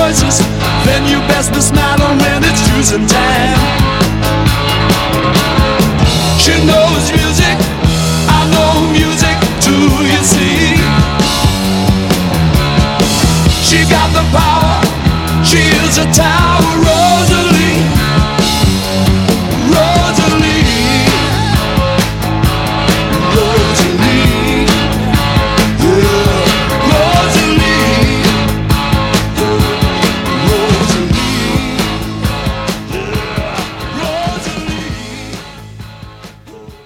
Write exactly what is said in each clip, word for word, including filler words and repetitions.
choices, then you best be smiling when it's choosing time. She knows music, I know music too, you see. She got the power, she is a tower, Rosalie, Rosalie, Rosalie, yeah, Rosalie, Rosalie, yeah, Rosalie.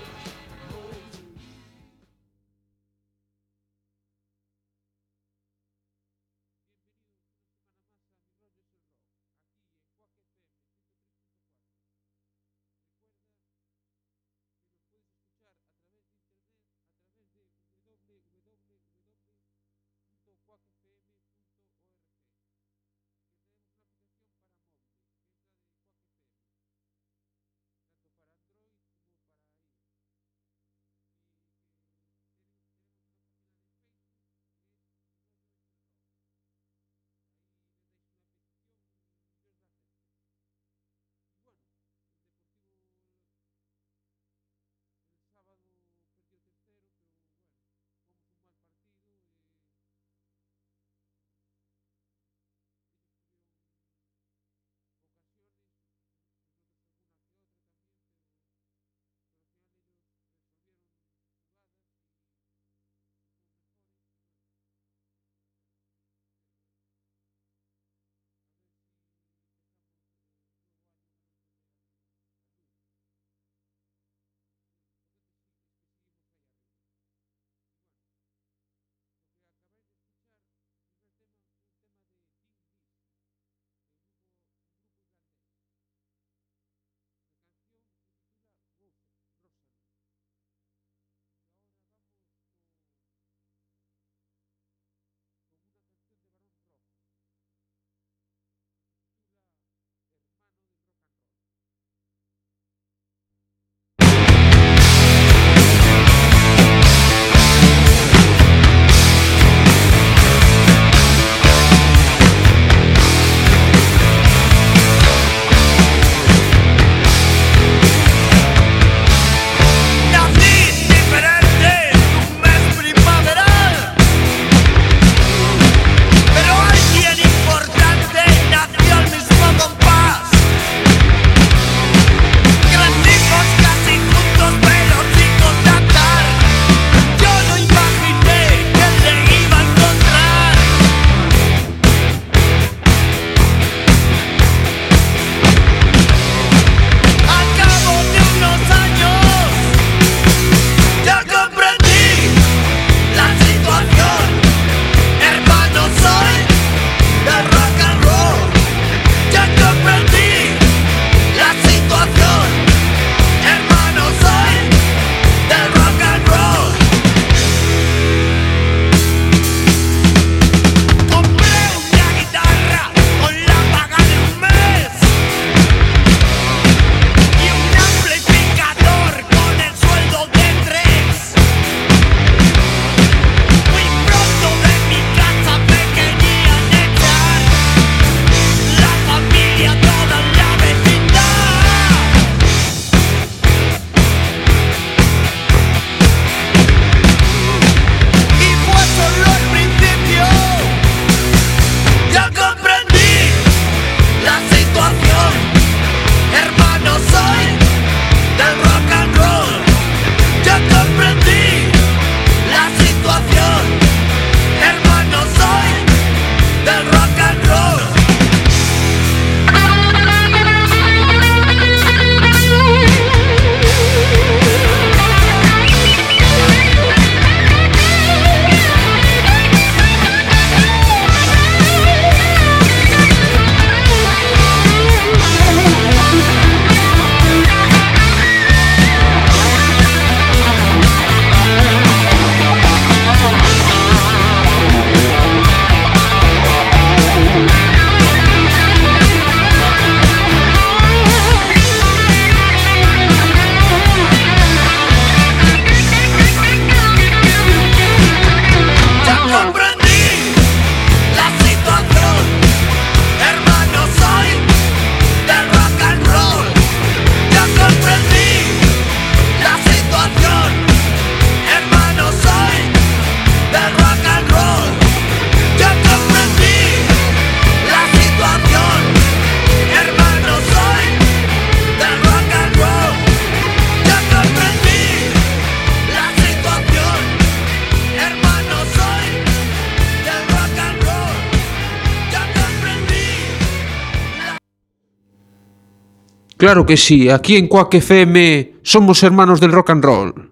Claro que sí, aquí en Quack F M somos hermanos del rock and roll.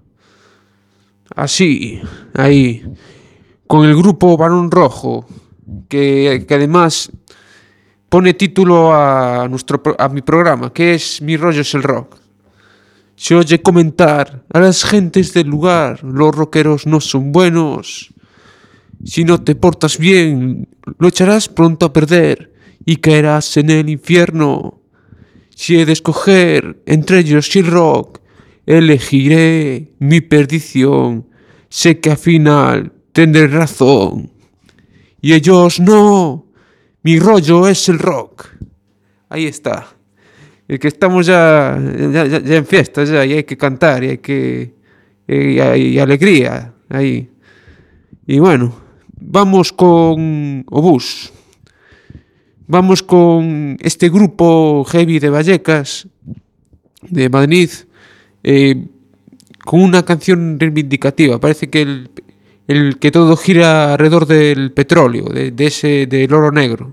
Así, ahí, con el grupo Barón Rojo, que, que además pone título a, nuestro, a mi programa, que es Mi rollo es el rock. Se oye comentar a las gentes del lugar, los rockeros no son buenos. Si no te portas bien, lo echarás pronto a perder y caerás en el infierno. Si he de escoger entre ellos y el rock, elegiré mi perdición. Sé que al final tendré razón. Y ellos no. Mi rollo es el rock. Ahí está. Es que estamos ya, ya, ya, ya en fiestas ya, y hay que cantar y hay que... y hay alegría ahí. Y bueno, vamos con Obús. Vamos con este grupo heavy de Vallecas, de Madrid, eh, con una canción reivindicativa. Parece que el, el que todo gira alrededor del petróleo, de, de ese del oro negro.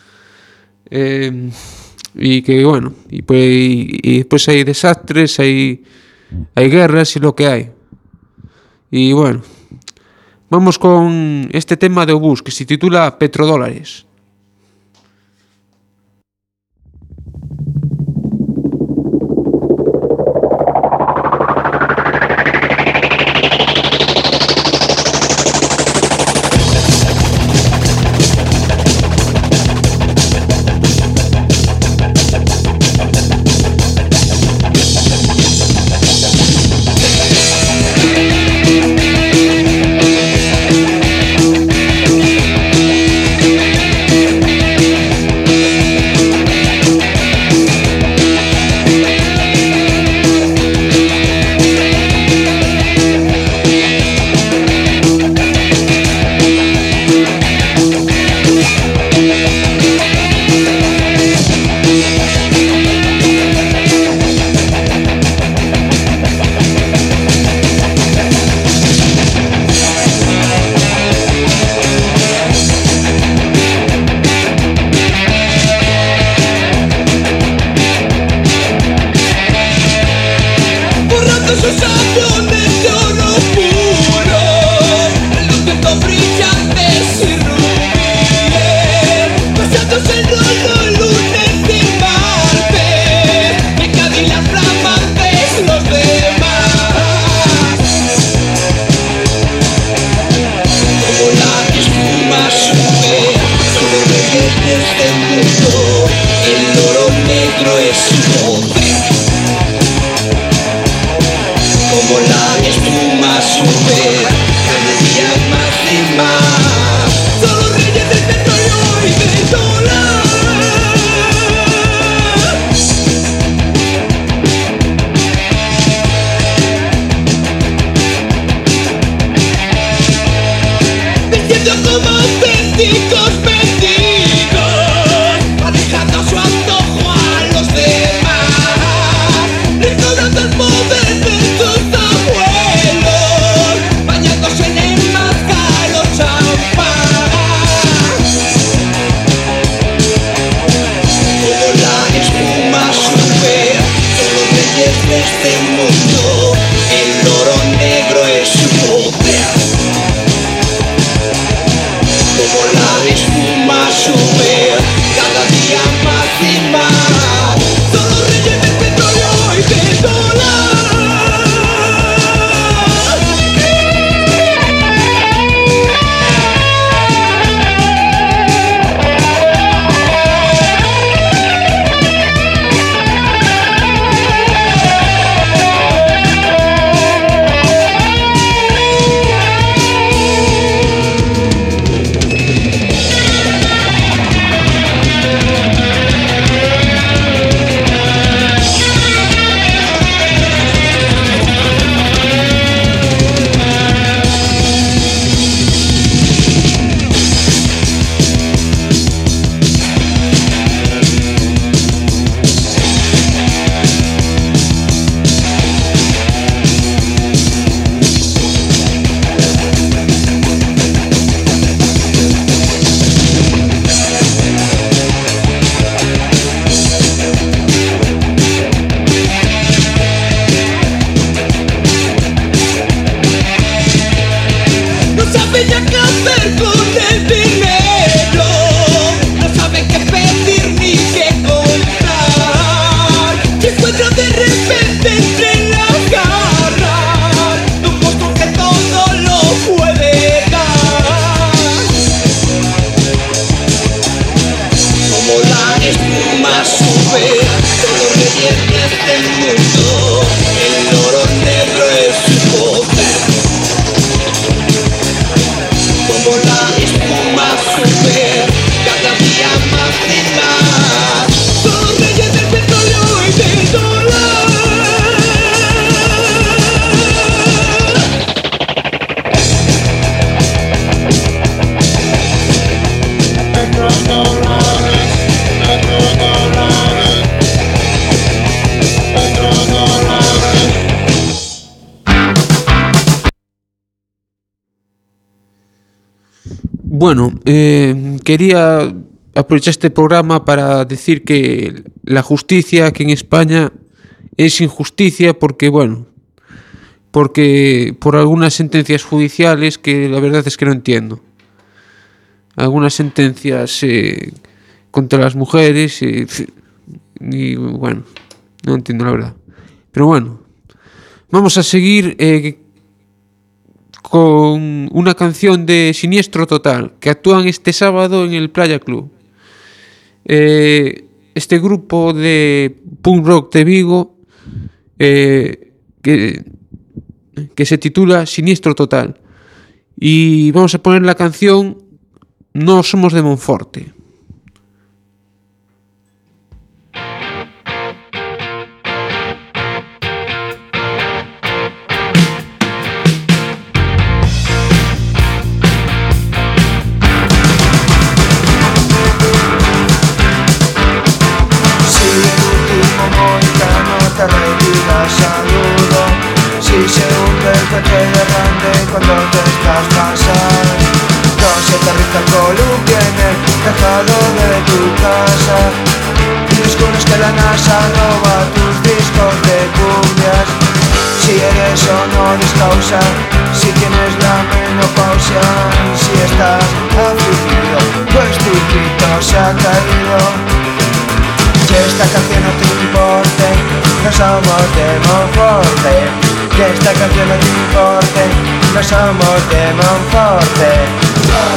Eh, y que bueno, y, pues, y, y después hay desastres, hay, hay guerras y lo que hay. Y bueno, vamos con este tema de Obús que se titula Petrodólares. Como la la espuma sube cada día más y más. Son reyes del petróleo y del dólar. Bueno, eh, quería aprovechar este programa para decir que la justicia aquí en España es injusticia porque, bueno, porque por algunas sentencias judiciales que la verdad es que no entiendo. Algunas sentencias eh, contra las mujeres eh, y, bueno, no entiendo la verdad. Pero bueno, vamos a seguir eh, con una canción de Siniestro Total, que actúan este sábado en el Playa Club. Eh, este grupo de punk rock de Vigo eh, que, que se titula Siniestro Total. Y vamos a poner la canción No somos de Monforte. Si tienes la menopausia, si estás afligido, pues tu grito se ha caído. Que esta canción no te importe, no somos de Monforte. Que esta canción no te importe, no somos de Monforte.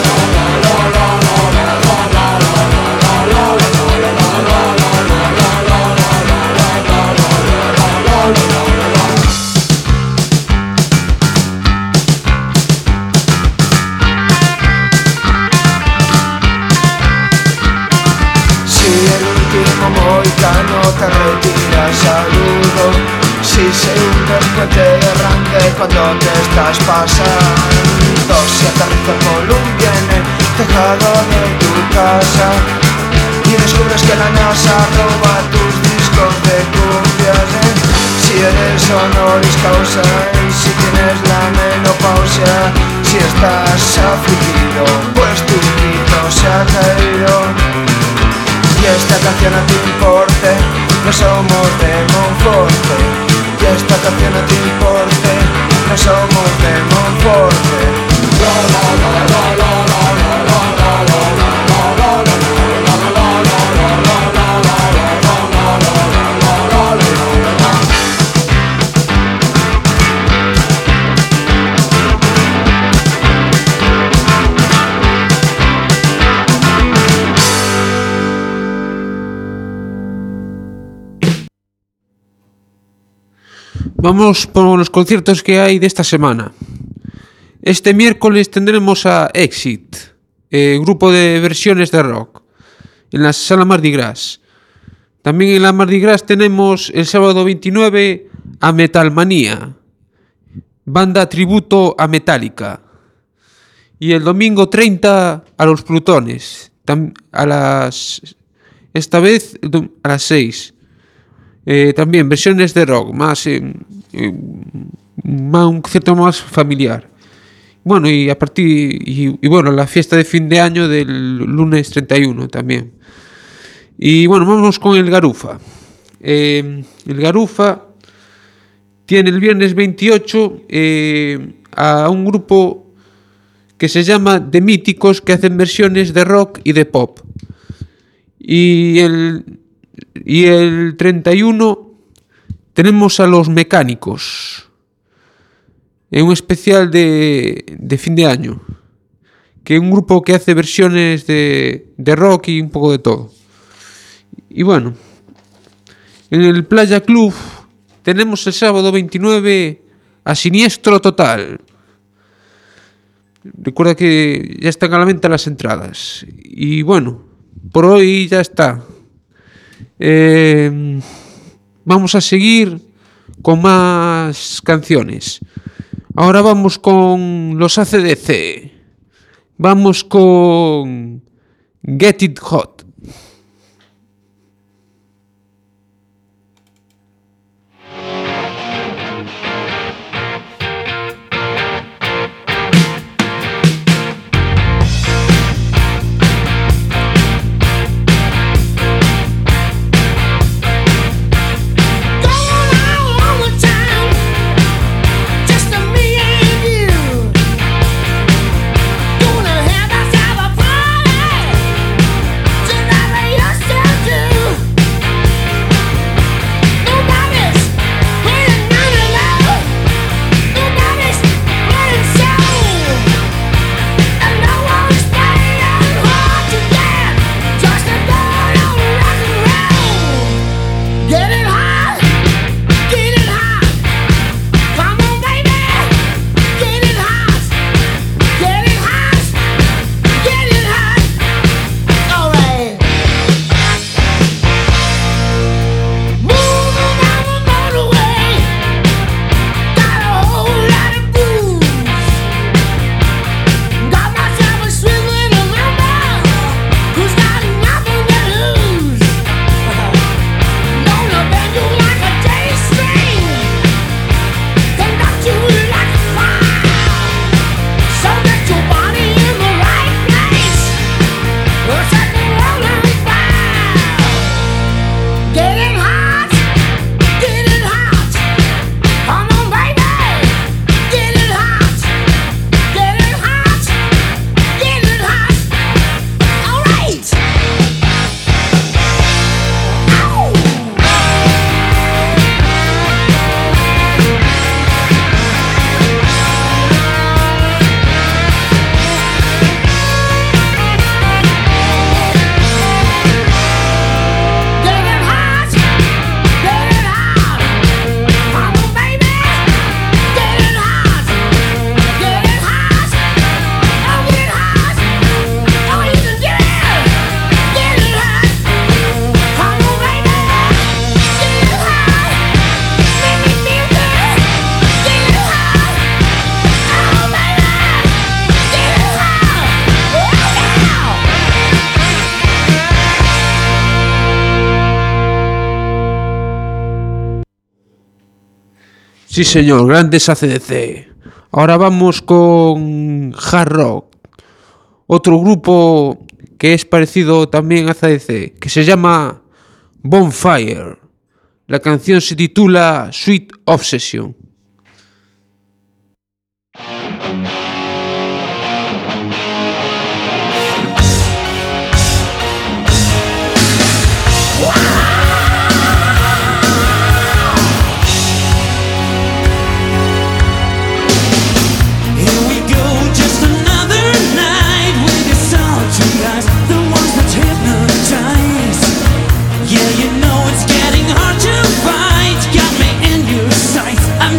Moicano te retira saludo. Si se hunde el puente de Rande cuando te estás pasando, si aterriza el Columbia en el tejado de tu casa y descubres que la NASA roba tus discos de cumbias, ¿eh? Si eres honoris causa y si tienes la menopausia, si estás afligido, pues tu grito se ha caído. Y esta canción no te importe, no somos de Monforte. Y esta canción no te importe, no somos de Monforte. Vamos por los conciertos que hay de esta semana. Este miércoles tendremos a Exit, eh, grupo de versiones de rock, en la sala Mardi Gras. También en la Mardi Gras tenemos el sábado veintinueve a Metalmanía, banda tributo a Metallica. Y el domingo treinta a Los Plutones, a las, esta vez a las seis. Eh, también versiones de rock, más, eh, eh, más un concierto más familiar. Bueno, y a partir y, y bueno, la fiesta de fin de año del lunes treinta y uno también. Y bueno, vamos con el Garufa. Eh, el Garufa tiene el viernes veintiocho eh, a un grupo que se llama The Míticos, que hacen versiones de rock y de pop. Y el Y el treinta y uno tenemos a Los Mecánicos, en un especial de, de fin de año, que es un grupo que hace versiones de, de rock y un poco de todo. Y bueno, en el Playa Club tenemos el sábado veintinueve a Siniestro Total. Recuerda que ya están a la venta las entradas. Y bueno, por hoy ya está. Eh, vamos a seguir con más canciones. Ahora vamos con los A C D C. Vamos con Get It Hot. Sí, señor, grandes A C D C. Ahora vamos con Hard Rock, otro grupo que es parecido también a A C D C, que se llama Bonfire. La canción se titula Sweet Obsession. Yeah, you know it's getting hard to fight. Got me in your sights. I'm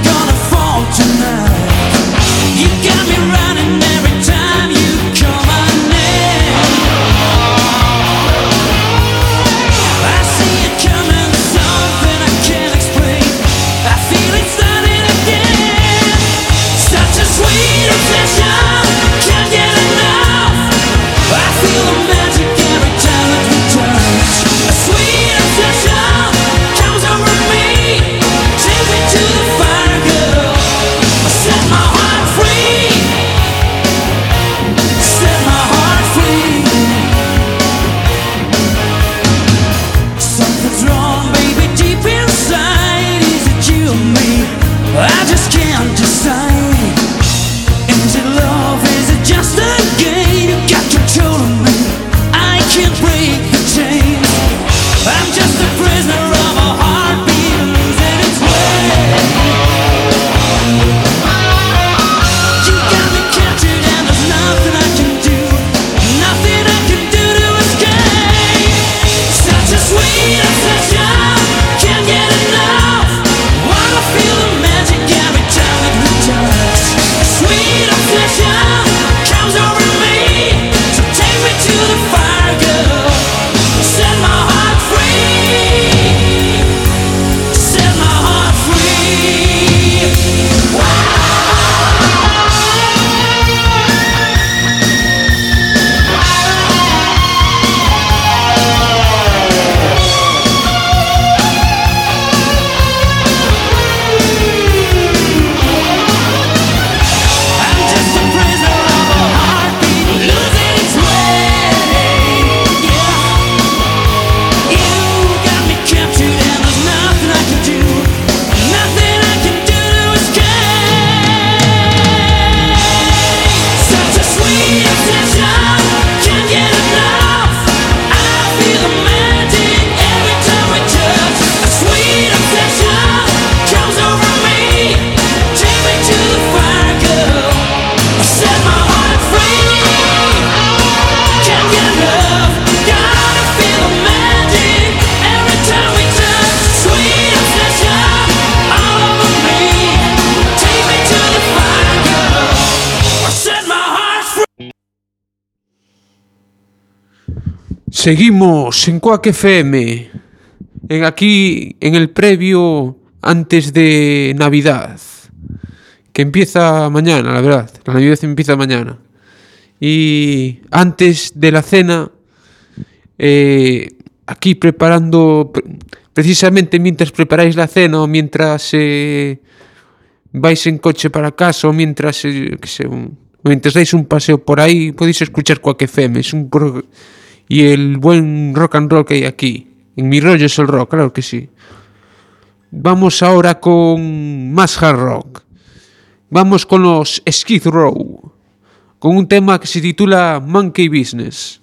Seguimos en Quack F M, en aquí en el previo antes de Navidad, que empieza mañana, la verdad, la Navidad empieza mañana. Y antes de la cena, eh, aquí preparando, precisamente mientras preparáis la cena o mientras eh, vais en coche para casa o mientras, eh, que sé, un, mientras dais un paseo por ahí, podéis escuchar Quack F M, es un pro- y el buen rock and roll que hay aquí. En mi rollo es el rock, claro que sí. Vamos ahora con más hard rock. Vamos con los Skid Row, con un tema que se titula Monkey Business.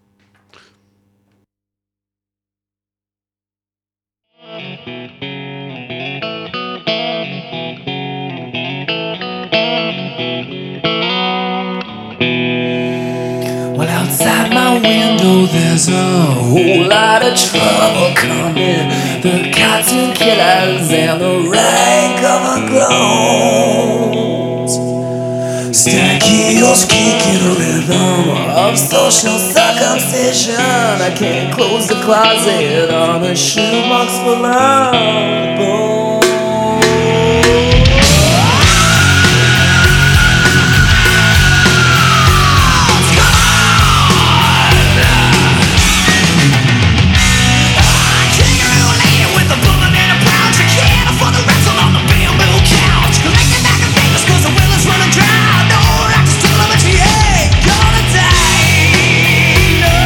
Well, outside my window there's a whole lot of trouble coming. The cartoon killers and the rank of clones. Stack heels kicking a rhythm of social circumcision. I can't close the closet on a shoebox full of bones.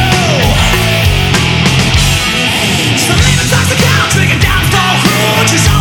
Just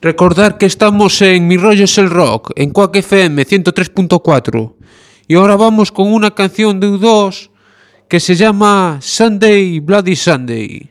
Recordar que estamos en Mi Rollo es el Rock, en Quack F M ciento tres punto cuatro. Y ahora vamos con una canción de U dos que se llama Sunday, Bloody Sunday.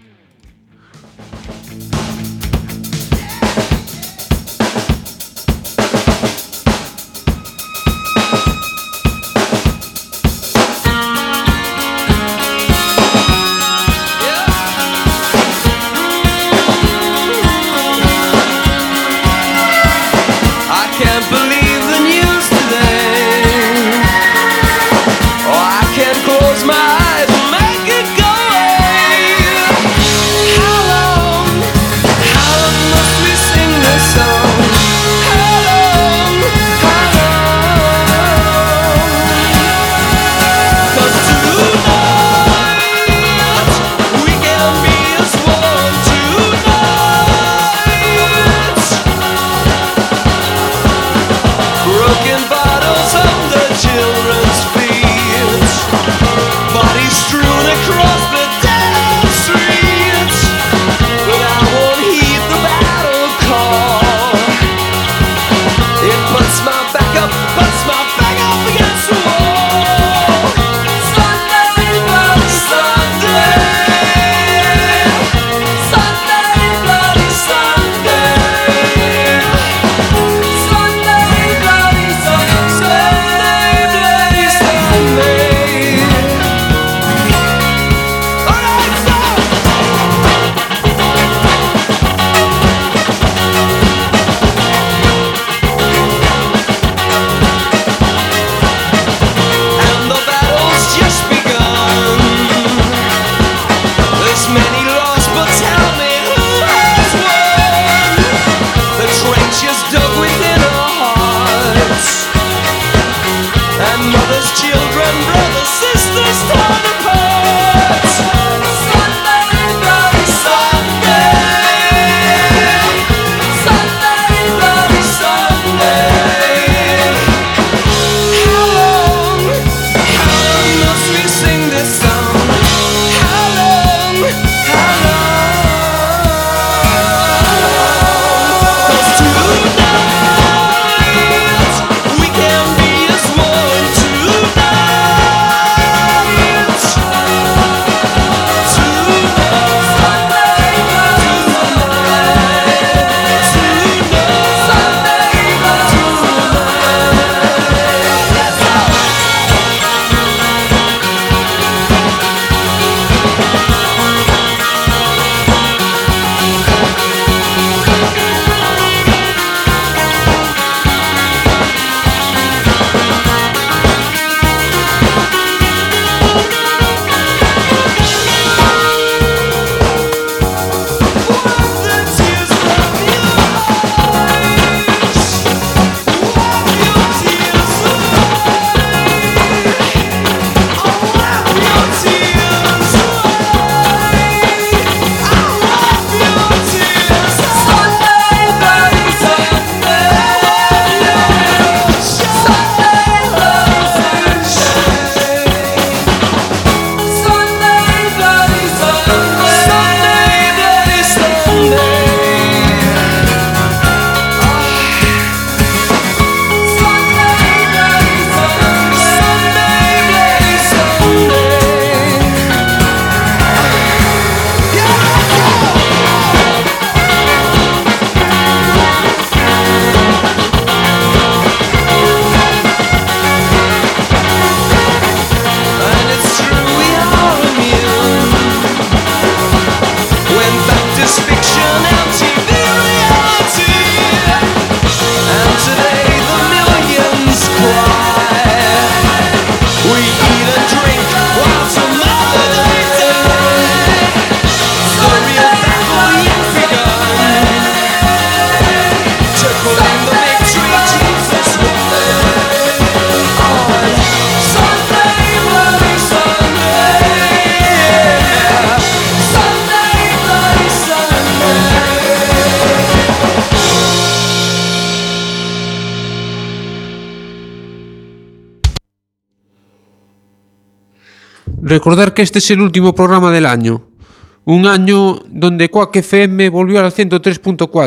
Recordar que este es el último programa del año. Un año donde Quack F M volvió al ciento tres punto cuatro.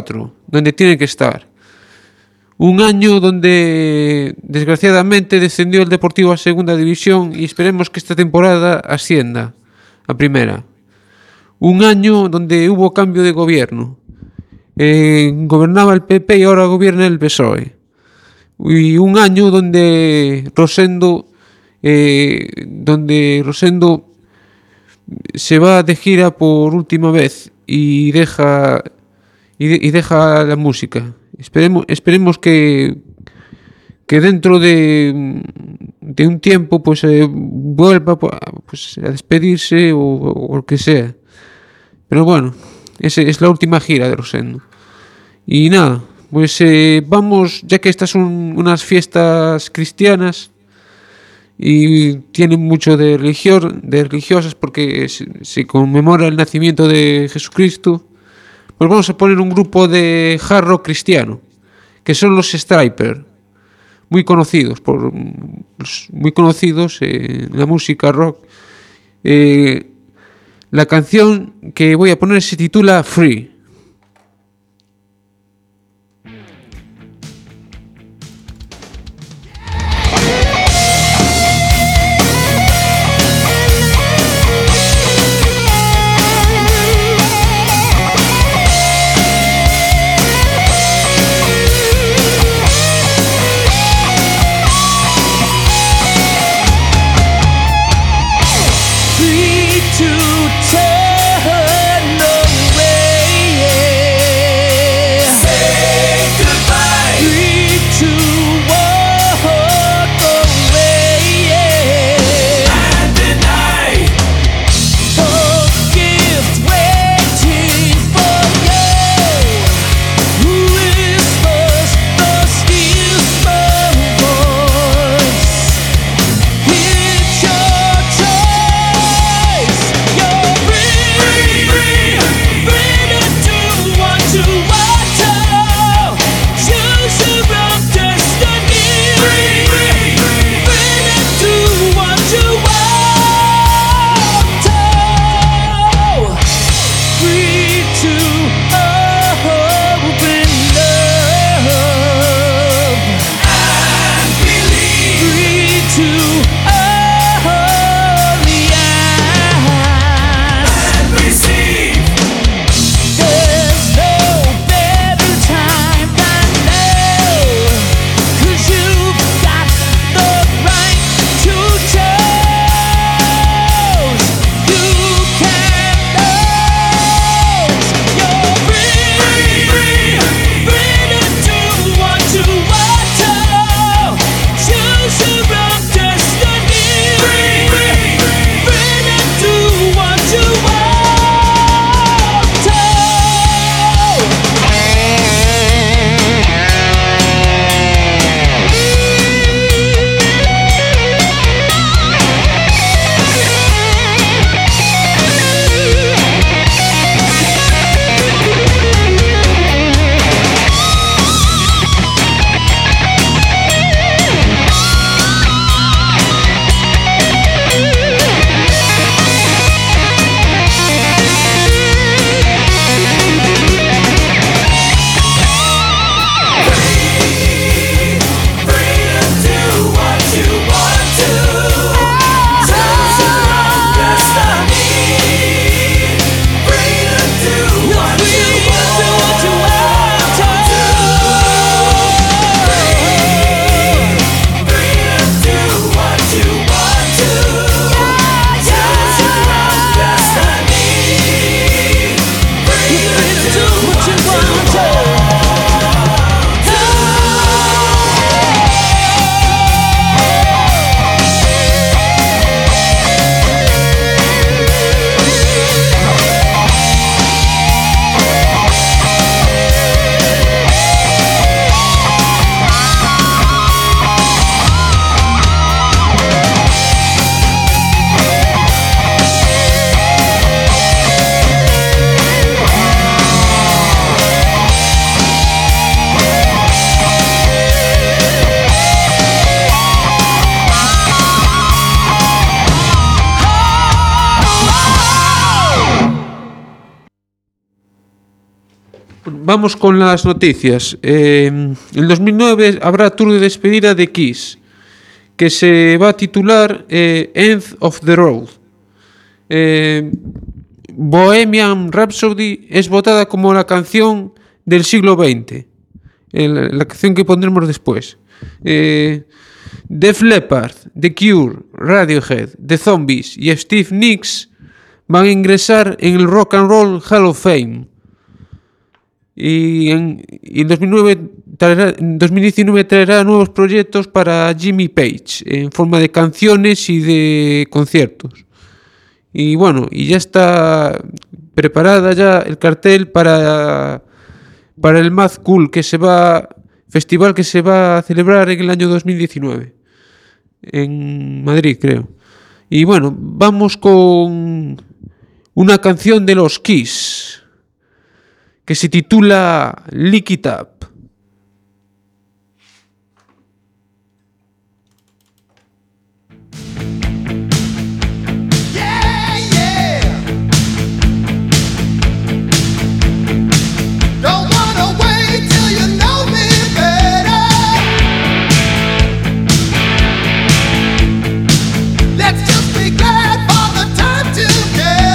donde tiene que estar. Un año donde desgraciadamente descendió el Deportivo a segunda división y esperemos que esta temporada ascienda a primera. Un año donde hubo cambio de gobierno. Eh, gobernaba el P P y ahora gobierna el P S O E. Y un año donde Rosendo, eh, donde Rosendo se va de gira por última vez y deja y, de, y deja la música. Esperemos, esperemos que que dentro de, de un tiempo pues eh, vuelva pues, a despedirse o, o lo que sea. Pero bueno, esa es la última gira de Rosendo. Y nada, pues eh, vamos, ya que estas son unas fiestas cristianas y tienen mucho de, religión, de religiosas porque se, se conmemora el nacimiento de Jesucristo, pues vamos a poner un grupo de hard rock cristiano, que son los Stryper, muy conocidos, por, muy conocidos en la música rock. Eh, la canción que voy a poner se titula Free. Free to turn away. vamos con las noticias. Eh, en dos mil nueve habrá tour de despedida de Kiss, que se va a titular eh, End of the Road. Eh, Bohemian Rhapsody es votada como la canción del siglo veinte, eh, la, la canción que pondremos después. Eh, Def Leppard, The Cure, Radiohead, The Zombies y Steve Nicks van a ingresar en el Rock and Roll Hall of Fame. Y en, y en, dos mil nueve traerá, en dos mil diecinueve traerá nuevos proyectos para Jimmy Page en forma de canciones y de conciertos. Y bueno, y ya está preparada ya el cartel para, para el Mad Cool que se va, festival que se va a celebrar en el año dos mil diecinueve en Madrid, creo. Y bueno, vamos con una canción de los Kiss que se titula Lick It Up.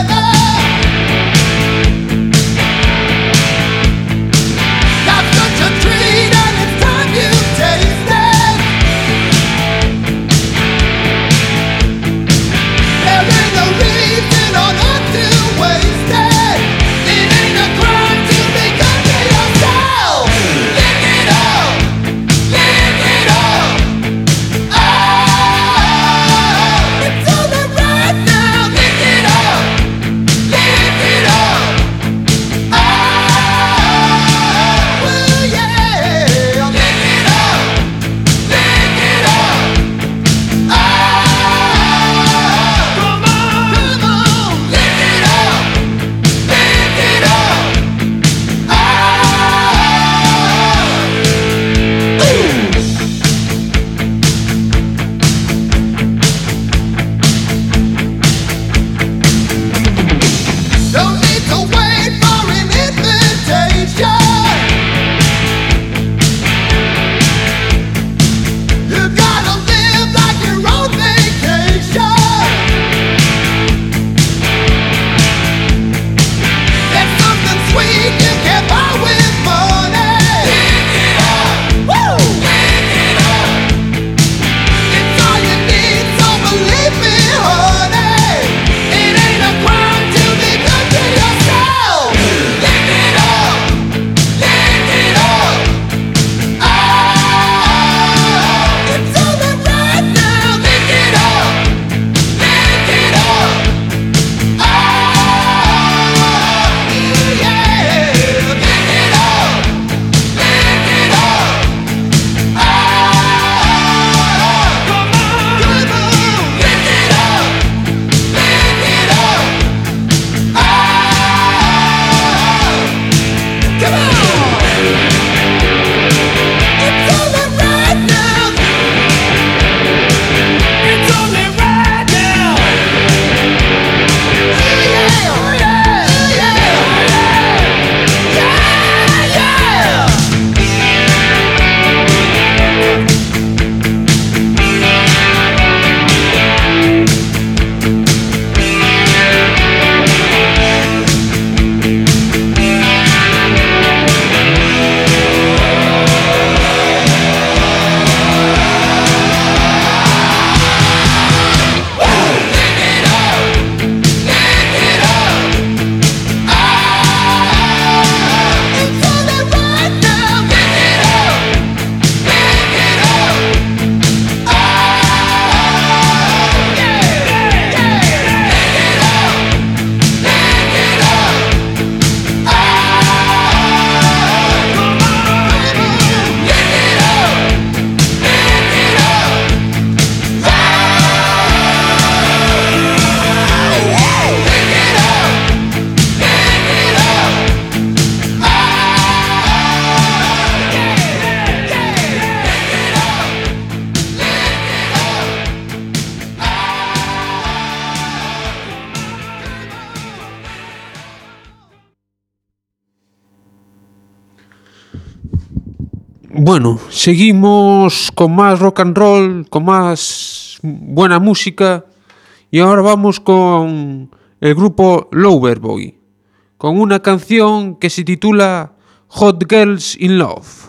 Such a Bueno, seguimos con más rock and roll, con más buena música, y ahora vamos con el grupo Loverboy, con una canción que se titula Hot Girls in Love.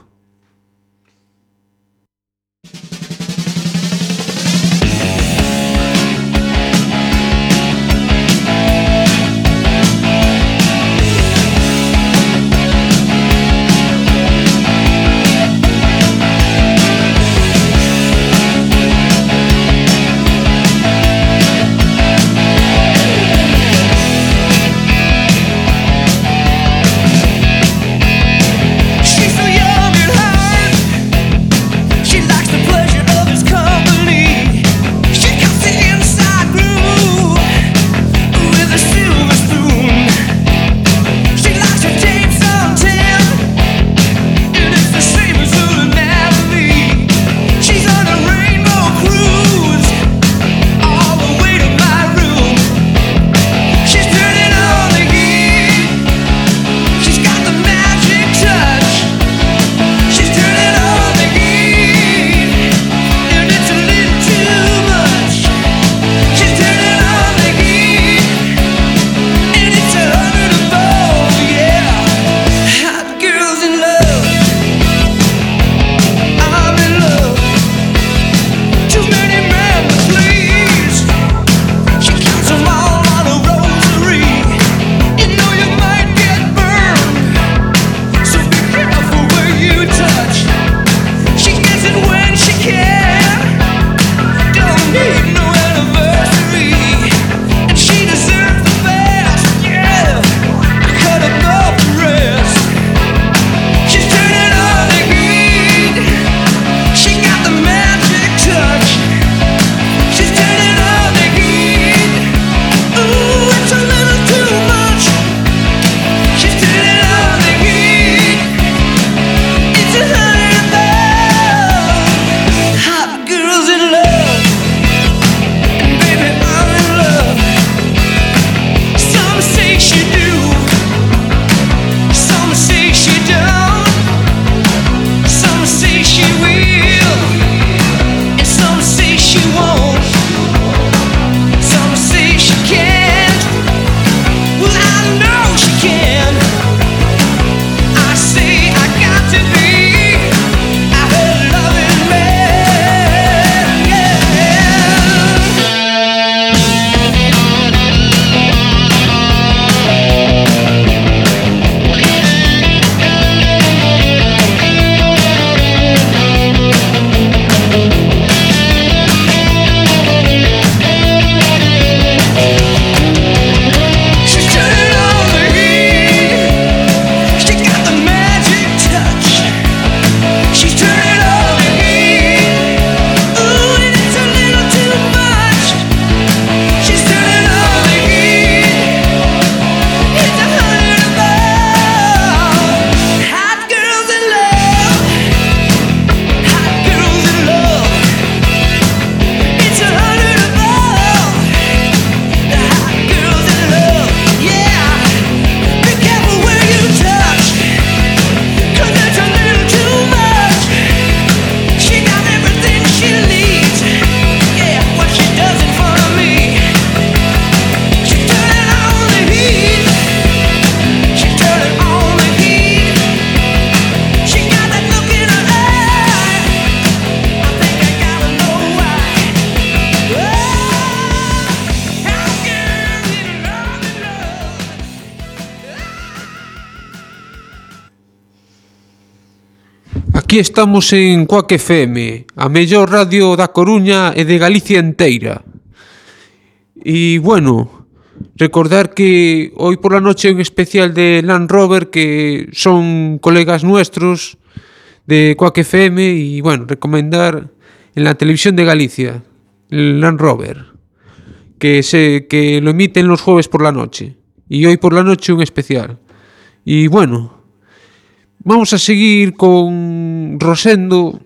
Aquí estamos en Quack F M, a mellor radio da Coruña e de Galicia enteira. E bueno, recordar que hoy por la noche un especial de Land Rover, que son colegas nuestros de Quack F M, y bueno, recomendar en la televisión de Galicia, el Land Rover, que, se, que lo emiten los jueves por la noche, y hoy por la noche un especial. Y bueno, vamos a seguir con Rosendo,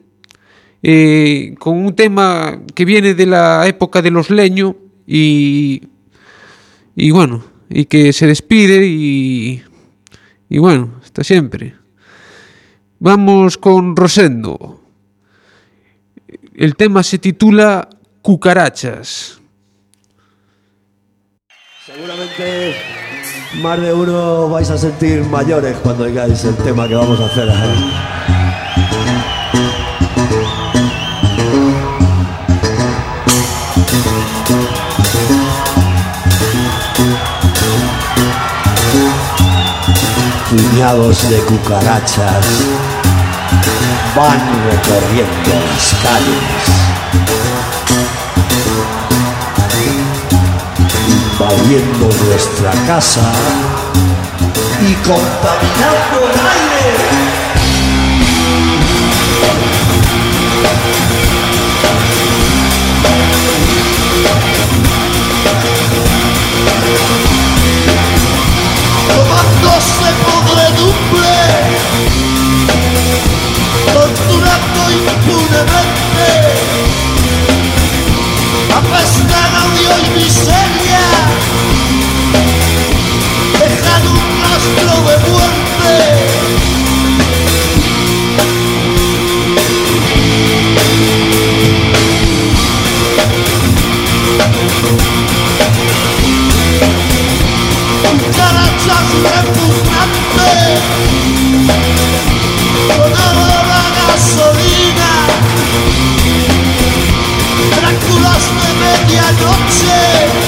eh, con un tema que viene de la época de los Leño y, y bueno, y que se despide y, y bueno, hasta siempre. Vamos con Rosendo. El tema se titula Cucarachas. Seguramente más de uno vais a sentir mayores cuando oigáis el tema que vamos a hacer ahora. Puñados de cucarachas van recorriendo las calles, invadiendo nuestra casa y contaminando el aire. Tomándose podredumbre, torturando impunemente, apestan odio y miseria, dejan un rastro de muerte. Cucarachas repugnantes, con olor a gasolina, Dráculas de medianoche,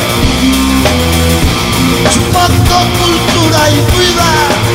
chupando cultura y vida.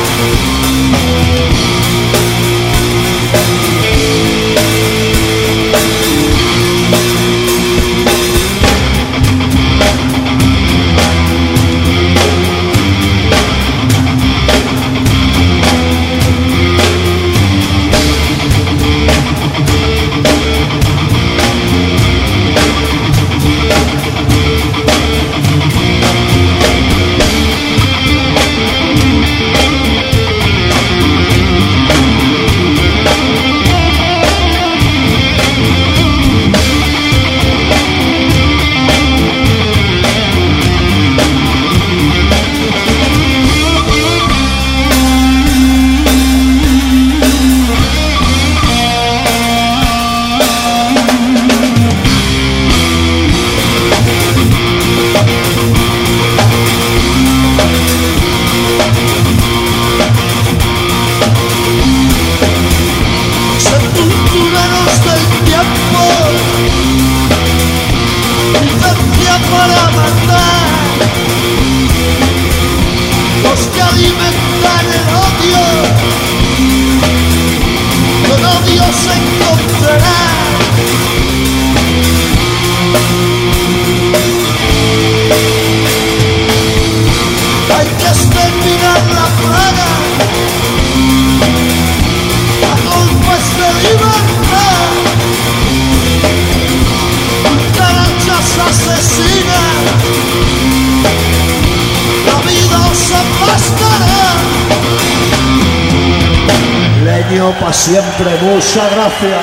Pa' siempre, muchas gracias.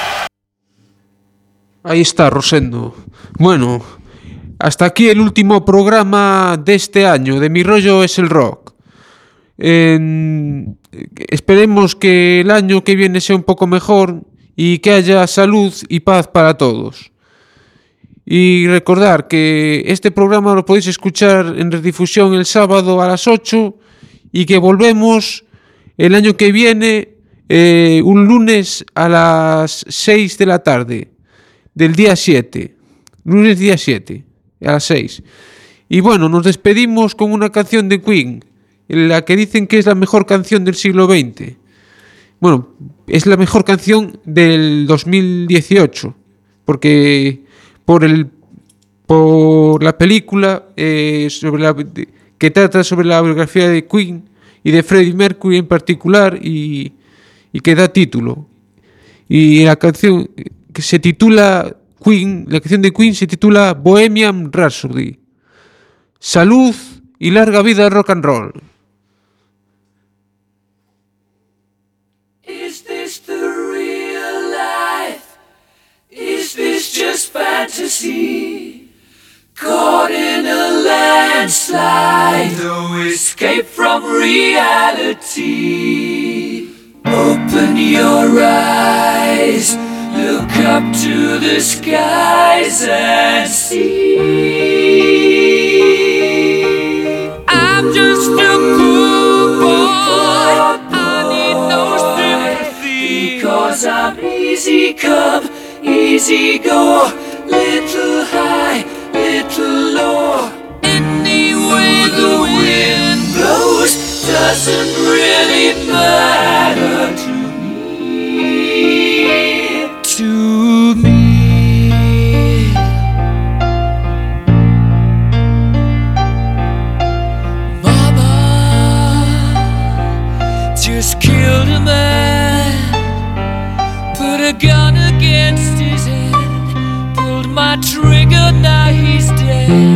Ahí está, Rosendo. Bueno, hasta aquí el último programa de este año de Mi Rollo es el Rock. Eh, esperemos que el año que viene sea un poco mejor y que haya salud y paz para todos. Y recordar que este programa lo podéis escuchar en redifusión el sábado a las ocho y que volvemos el año que viene Eh, un lunes a las seis de la tarde del día siete, lunes día siete a las seis. Y bueno, nos despedimos con una canción de Queen, la que dicen que es la mejor canción del siglo veinte. Bueno, es la mejor canción del dos mil dieciocho, porque por el por la película eh, sobre la, que trata sobre la biografía de Queen y de Freddie Mercury en particular, y y que da título. Y la canción que se titula Queen, la canción de Queen se titula Bohemian Rhapsody. Salud y larga vida al rock and roll. Is this the real life? Is this just fantasy? Caught in a landslide, no escape from reality. Open your eyes, look up to the skies and see. I'm just a poor boy, I need no sympathy, because I'm easy come, easy go, little high, little low. Any way the wind blows doesn't really matter to me, to me. Mama just killed a man, put a gun against his head, pulled my trigger, now he's dead.